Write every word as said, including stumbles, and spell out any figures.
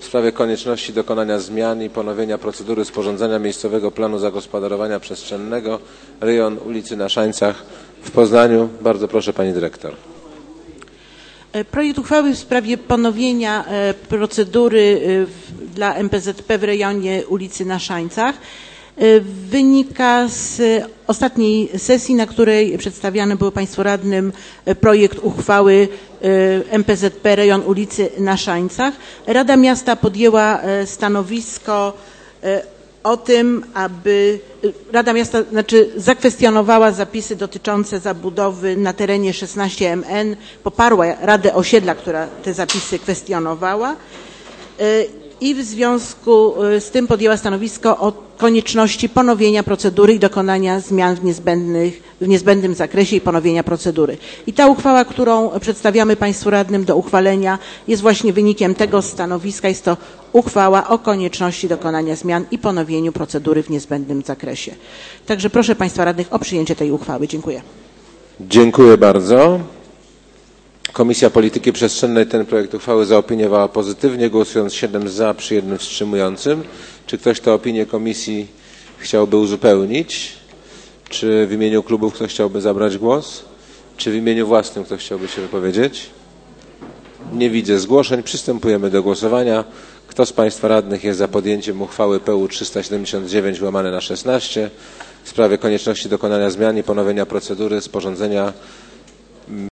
sprawie konieczności dokonania zmian i ponowienia procedury sporządzenia miejscowego planu zagospodarowania przestrzennego rejon ulicy na Szańcach w Poznaniu. Bardzo proszę pani dyrektor. Projekt uchwały w sprawie ponowienia procedury dla M P Z P w rejonie ulicy na Szańcach wynika z ostatniej sesji, na której przedstawiany był Państwu radnym projekt uchwały M P Z P rejon ulicy na Szańcach. Rada Miasta podjęła stanowisko o tym, aby Rada Miasta znaczy zakwestionowała zapisy dotyczące zabudowy na terenie szesnaście M N, poparła Radę Osiedla, która te zapisy kwestionowała i w związku z tym podjęła stanowisko o konieczności ponowienia procedury i dokonania zmian w, niezbędnych, w niezbędnym zakresie i ponowienia procedury. I ta uchwała, którą przedstawiamy Państwu radnym do uchwalenia, jest właśnie wynikiem tego stanowiska. Jest to uchwała o konieczności dokonania zmian i ponowieniu procedury w niezbędnym zakresie. Także proszę Państwa radnych o przyjęcie tej uchwały. Dziękuję. Dziękuję bardzo. Komisja Polityki Przestrzennej ten projekt uchwały zaopiniowała pozytywnie, głosując siedem za przy jednym wstrzymującym. Czy ktoś tę opinię komisji chciałby uzupełnić? Czy w imieniu klubów ktoś chciałby zabrać głos? Czy w imieniu własnym ktoś chciałby się wypowiedzieć? Nie widzę zgłoszeń. Przystępujemy do głosowania. Kto z Państwa radnych jest za podjęciem uchwały P U trzysta siedemdziesiąt dziewięć łamane na szesnaście w sprawie konieczności dokonania zmian i ponowienia procedury sporządzenia